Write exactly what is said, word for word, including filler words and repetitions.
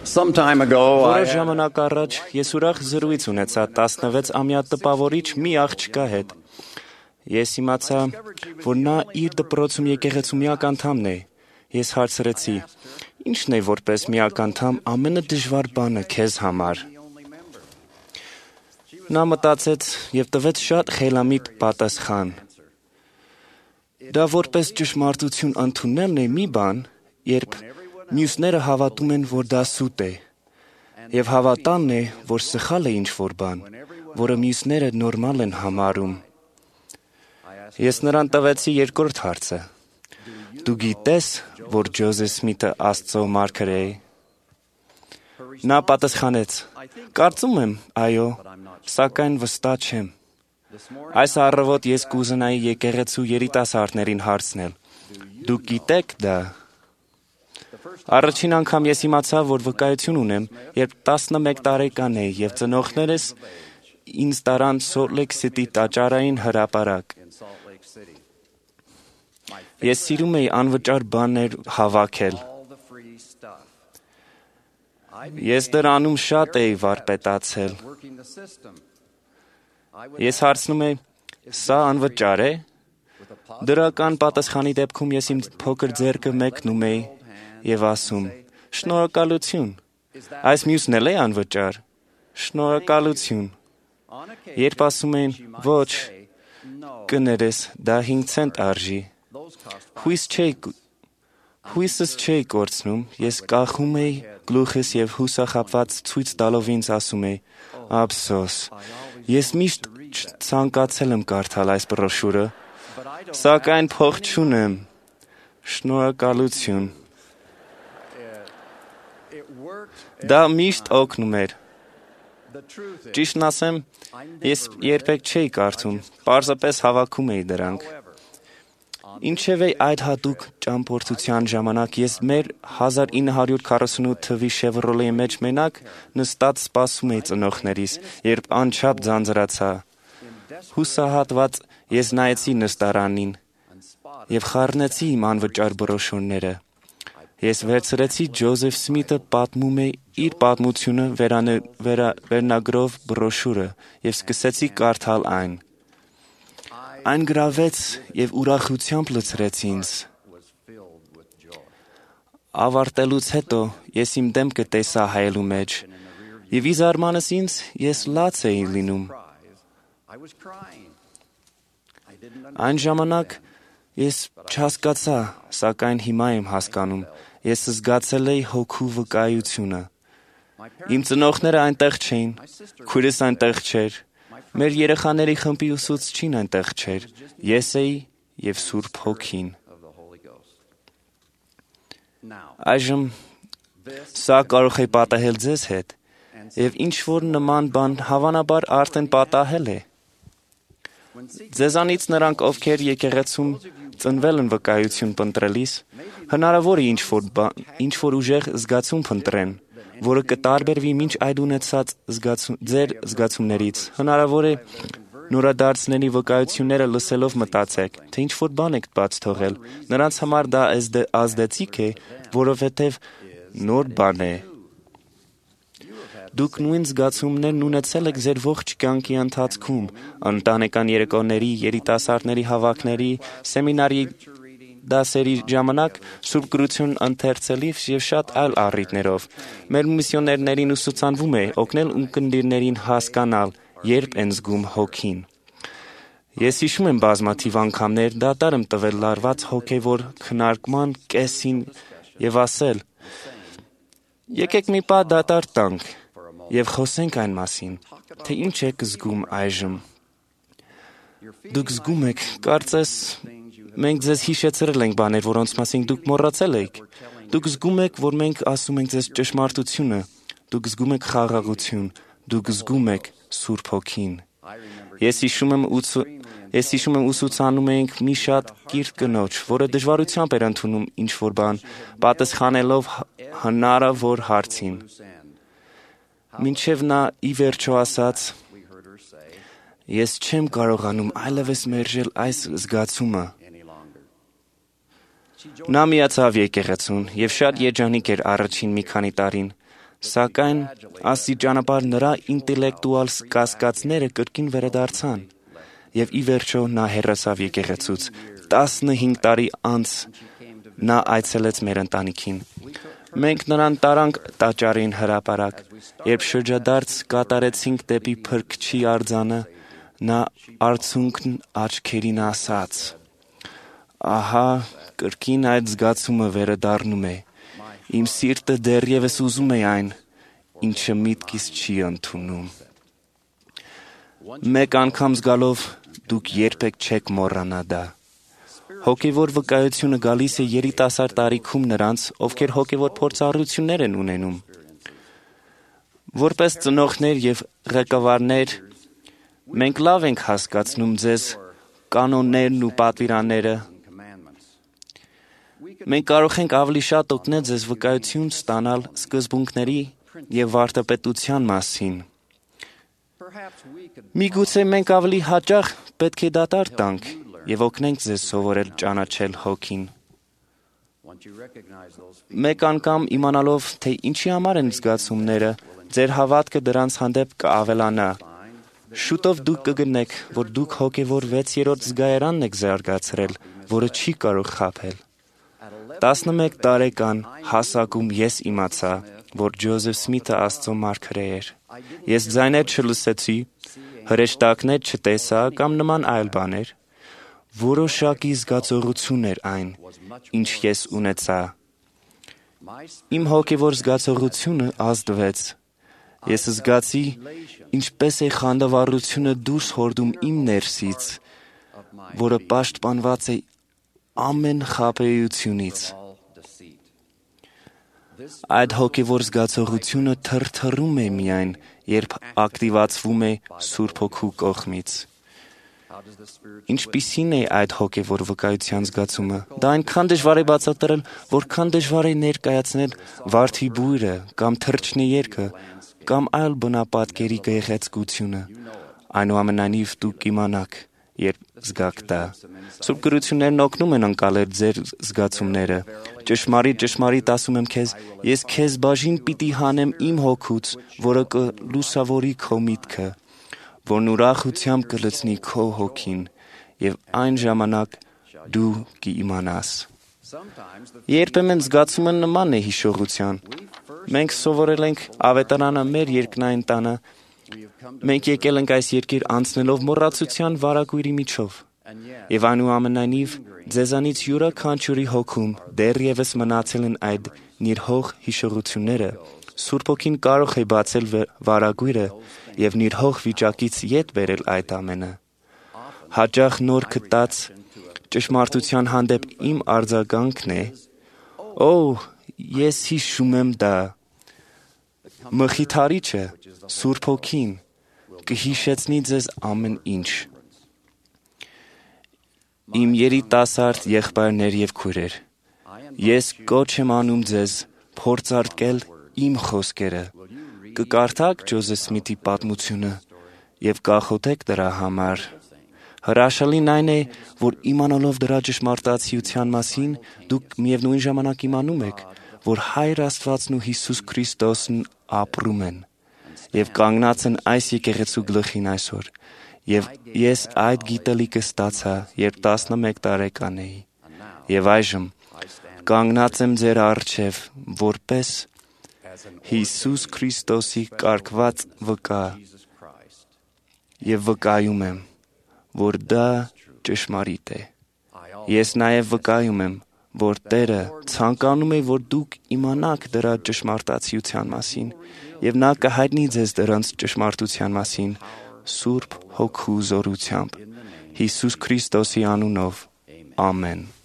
Some time ago, I Որոշ had ժամանակ առաջ ես ուրախ զրույց ունեցա տասնվեց-ամյա տպավորիչ մի աղջկա հետ։ Ես իմացա, որ նա իր դպրոցում եկեղեցու միակ անդամն է։ Ես հարցրեցի. «Ի՞նչն է որպես միակ անդամ ամենադժվար բանը քեզ համար»։ Նա մտածեց եւ տվեց շատ խելամիտ պատասխան. «Դա որպես ճշմարտություն ընդունելն է մի բան, երբ մյուսները հավատում են, որ դա սուտ է, եւ հավատալն է, որ սխալ է ինչ-որ բան, որը մյուսները նորմալ են համարում»։ Ես նրան տվեցի երկրորդ հարցը. «Դու գիտես, որ Ջոզեֆ Սմիթը Աստծո մարգարե է»։ Նա պատասխանեց. «Կարծում եմ, այո, սակայն վստահ չեմ»։ Այս առավոտ ես կուզենայի եկեղեցու երիտասարդներին հարցնել. «Դուք գիտեք դա»։ Առաջին անգամ ես իմացա, որ վկայություն ունեմ, երբ տասնմեկ տարեկան էի եւ ծնողներս ինձ տարան Սոլտ Լեյք Սիթի տաճարային հրապարակ։ Ես սիրում էի անվճար բաներ հավաքել։ Ես դրանում շատ էի վարպետացել։ Ես հարցնում էի. «Սա անվճար է»։ Դրական պատասխանի դեպքում ես իմ փոքր ձեռքը մեկնում էի եւ ասում. «Շնորհակալություն»։ Այս մյուսն էլ է անվճար։ Շնորհակալություն։ Երբ ասում էին. «Ոչ, կներես, դա հինգ ցենտ արժի»։ Հույս չէի Հույսս չէի կորցնում, ես կախում էի գլուխս եւ հուսախաբված ցույց տալով ինձ ասում էի. «Ափսոս, ես միշտ ցանկացել եմ կարդալ այս բրոշուրը, սակայն փող չունեմ»։ Շնորհակալություն։ Դա միշտ օգնում էր։ Ճիշտն ասեմ, ես երբեք չէի կարդում, պարզապես հավաքում էի դրանք։ Ինչևէ այդ հատուկ ճամփորդության ժամանակ ես մեր հազար ինը հարյուր քառասունութ թվականի Chevrolet-ի մեջ մենակ նստած սպասում էի ծնողներիս, երբ անչափ ձանձրացա։ Հուսահատված ես նայեցի նստարանին եւ խառնեցի իմ անվճար բրոշուրները։ Ես վերցրեցի Ջոզեֆ Սմիթը պատմում է իր պատմությունը վերնագրով բրոշուրը եւ սկսեցի կարդալ այն։ Այն գրավեց եւ ուրախությամբ լցրեց ինձ։ Ավարտելուց հետո ես իմ դեմքը տեսա հայելու մեջ եւ ի զարմանս ինձ ես լաց էի լինում։ Այն ժամանակ ես չհասկացա, սակայն հիմա եմ հասկանում։ Ես զգացել էի հոգու վկայությունը։ Իմ ծնողները այնտեղ չէին, քույրս այնտեղ չէր, մեր երեխաների խմբի ուսուցչին այնտեղ չէր, ես էի եւ Սուրբ Հոգին։ Այժմ սա կարող է պատահել ձեզ հետ, եւ ինչ-որ նման բան հավանաբար արդեն պատահել է։ Ձեզանից նրանք, ովքեր եկեղեցում ծնվել են վկայություն փնտրելիս, հնարավոր է ինչ-որ ինչ-որ ուժեղ զգացում փնտրեն, որը կտարբերվի մինչ այդ ունեցած զգացում, ձեր զգացումներից։ Հնարավոր է նորադարձների վկայությունները լսելով մտածեք, թե ինչ-որ բան եք բաց թողել։ Նրանց համար դա ազդեցիկ է, որովհետև նոր բան է։ Դուք նույն զգացումներն ունեցել եք ձեր ողջ կյանքի ընթացքում, ընտանեկան երեկոների, երիտասարդների հավաքների, սեմինարի դասերի ժամանակ, Սուրբ գրություն ընթերցելիս եւ շատ այլ առիթներով։ Մեր միսիոներներին ուսուցանվում է օգնել ունկնդիրներին հասկանալ, երբ են զգում Հոգին։ Ես հիշում եմ բազմաթիվ անգամներ դատար եմ տվել լարված հոգեվոր քննարկման կեսին եւ ասել. «Եկեք մի պահ դատար տանք եւ խոսենք այն մասին, թե ինչ եք զգում այժմ։ Դուք զգում եք, կարծես մենք ձեզ հիշեցրել ենք բաներ, որոնց մասին դուք մոռացել եք։ Դուք զգում եք, որ մենք ասում ենք ձեզ ճշմարտությունը։ Դուք զգում եք խաղաղություն։ Դուք զգում եք Սուրբ Հոգին»։ Ես հիշում եմ Ես հիշում եմ ուսուցանում էինք մի շատ կիրթ կնոջ, որը դժվարությամբ էր ընդունում ինչ-որ բան, պատասխանելով հնարավոր հարցին։ Մինչև նա ի վերջո ասաց. «Ես չեմ կարողանում այլևս մերժել այս զգացումը»։ Նա միացավ եկեղեցուն եւ շատ երջանիկ էր առաջին մի քանի տարին, Սակայն Աստծի ճանապարհ նրա ինտելեկտուալ կասկածները կրկին վերադարձան, եւ ի վերջո նա հեռացավ եկեղեցուց։ տասնհինգ տարի անց նա այցելեց մեր ընտանիքին։ Մենք նրան տարանք տաճարին հրապարակ, երբ շրջադարձ կատարեցինք դեպի Փրկչի արձանը, նա արցունքն աչքերին ասաց. «Ահա, կրկին այդ զգացումը վերադառնում է։ Իմ սիրտը դեռևս ուզում է այն, ինչը միտքիս չի ընդունում»։ Մեկ անգամ զգալով դուք երբեք չեք մոռանա դա։ Հոգևոր վկայությունը գալիս է երիտասարդ տարիքում նրանց, ովքեր հոգևոր փորձառություններ են ունենում։ Որպես ծնողներ եւ ղեկավարներ, մենք լավ ենք հասկացնում ձեզ կանոններն ու պատվիրանները։ Մենք կարող ենք ավելի շատ օգնել ձեզ վկայություն ստանալ սկզբունքների եւ վարդապետության մասին։ Միգուցե մենք ավելի հաճախ պետք է դատար տանք եւ օգնենք ձեզ սովորել ճանաչել հոգին։ Մեկ անգամ իմանալով, թե ինչի համար են զգացումները, ձեր հավատքը դրանց հանդեպ կավելանա։ Շուտով դուք կգտնեք, որ դուք հոգևոր վեցերորդ զգայարանն եք զարգացրել, որը չի կարող խաբել։ տասնմեկ տարեկան հասակում ես իմացա, որ Ջոզեֆ Սմիթը Աստծո մարգարե էր։ Ես ձայներ չլսեցի, հրեշտակներ չտեսա կամ նման այլ բաներ։ Որոշակի զգացողություն էր այն, ինչ ես ունեցա։ Իմ հոգևոր զգացողությունը ազդվեց։ Ես զգացի, ինչպես է խանդավառությունը դուրս հորդում իմ ներսից, որը պաշտպանված է ամեն խաբեությունից։ Այդ հոգևոր զգացողությունը թրթռում է միայն, երբ ակտիվացվում է Սուրբ Հոգու կողմից։ Ինչպիսին է այդ հոգևոր վկայության զգացումը։ Դա այնքան դժվար է բացատրել, որքան դժվար է ներկայացնել վարդի բույրը կամ թռչնի երգը կամ այլ բնապատկերի գեղեցկությունը։ Այնուամենայնիվ դուք կիմանաք, երբ զգաք դա։ Սուրբ գրություններն օգնում են ընկալել ձեր զգացումները։ Ճշմարիտ, ճշմարիտ ասում եմ քեզ, ես քեզ բաժին պիտի հանեմ իմ հոգուց, որը կլուսավորի քո միտքը, որն ուրախությամբ կլցնի քո հոգին, եւ այն ժամանակ դու կիմանաս։ Երբեմն զգացումը նման է հիշողության։ Մենք սովորել ենք ավետարանը մեր երկնային տանը։ Մենք եկել ենք այս երկիր անցնելով մոռացության վարագույրի միջով։ Եվ այնուամենայնիվ ձեզանից յուրաքանչյուրի հոգում դեռևս մնացել են այդ նիրհող հիշողությունները։ Սուրբ Հոգին կարող է բացել վարագույրը եւ նիրհող վիճակից ետ բերել այդ ամենը։ Հաճախ նոր գտած ճշմարտության հանդեպ իմ արձագանքն է. «Օ, ես հիշում եմ դա»։ Մխիթարիչը, Սուրբ Հոգին, կհիշեցնի ձեզ ամեն ինչ։ Իմ երիտասարդ եղբայրներ եւ քույրեր, ես կոչ եմ անում ձեզ փորձարկել իմ խոսքերը։ Կկարդաք Ջոզեֆ Սմիթի պատմությունը եւ կախոթեք դրա համար։ Հրաշալին այն է, որ իմանալով դրա ճշմարտացիության մասին, դուք միևնույն ժամանակ իմանում եք, որ Հայր Աստվածն ու Հիսուս Քրիստոսն ապրում են եւ կանգնած են այս եկեղեցու գլխին այսօր։ Եվ ես այդ գիտելիքը ստացա, երբ տասնմեկ տարեկան էի։ Եվ այժմ կանգնած եմ ձեր առջև որպես Հիսուս Քրիստոսի կարգված վկա եւ վկայում եմ, որ դա ճշմարիտ է։ Ես նաեւ վկայում եմ, որ Տերը ցանկանում է, որ դուք իմանաք դրա ճշմարտացիության մասին, եւ նա կհայտնի ձեզ դրանց ճշմարտության մասին Սուրբ Հոգու զորությամբ։ Հիսուս Քրիստոսի անունով։ Ամեն։